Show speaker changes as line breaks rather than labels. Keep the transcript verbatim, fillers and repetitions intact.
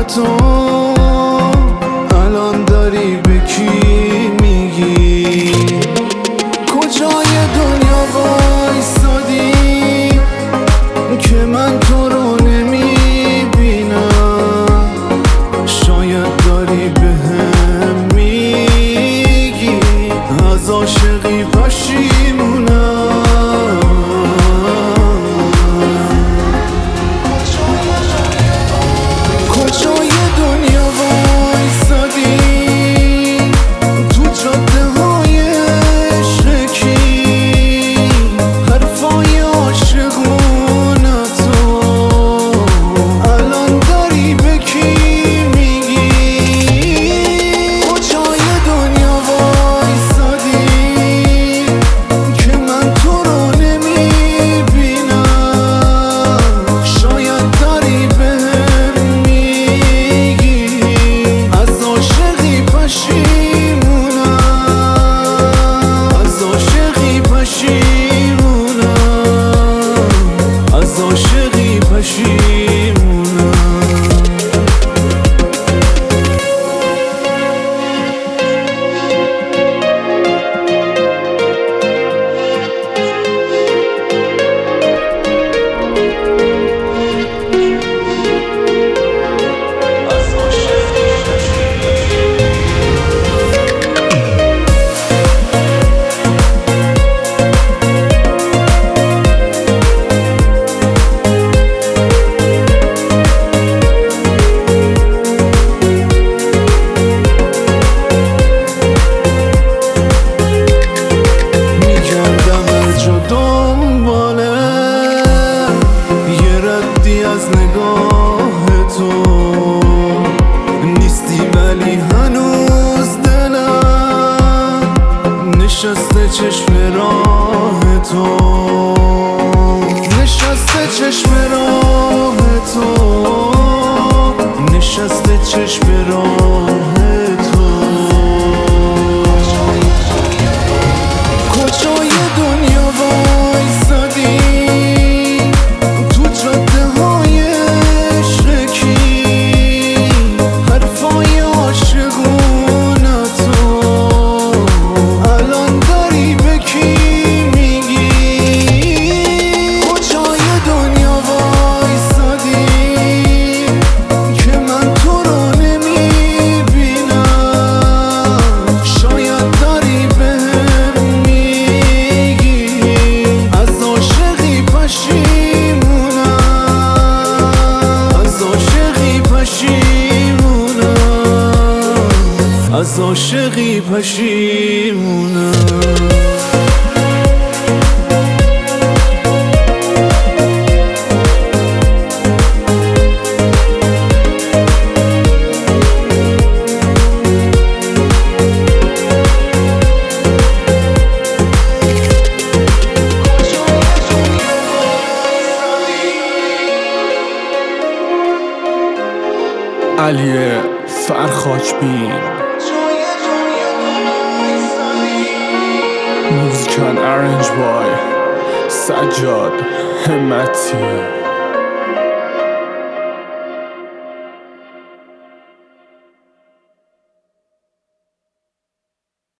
تو الان داری به کی میگی؟ کجای دنیا وایسادی که من تو رو نمیبینم؟ شاید داری بهم میگی از عاشقی پشیمونم. کجای دنیا وایسادی تو جاده های عشقی، حرفای عاشقونه تو الان داری به کی میگی؟ کجای دنیا وایسادی که من تو رو نمیبینم؟ شاید داری بهم میگی از عاشقی پشیمونم، از عاشقی پشیمونم، از عاشقی پشیمونم. میگردم هر جا دنباله یه ردی از نگاه تو، نیستی ولی هنوز دلم نشسته چشم راه تو، نشسته چشم راه تو، نشسته چشم راه تو. کجای دنیا وایسادی تو جاده های عشقی، حرفای عاشقونه تو الان داری به کی میگی؟ کجای دنیا وایسادی که من تو رو نمیبینم؟ شاید داری بهم میگی از عاشقی پشیمونم، از عاشقی پشیمونم، از عاشقی پشیمونم.
علی فرخاچبین موزیک and arranged by سجاد همتی.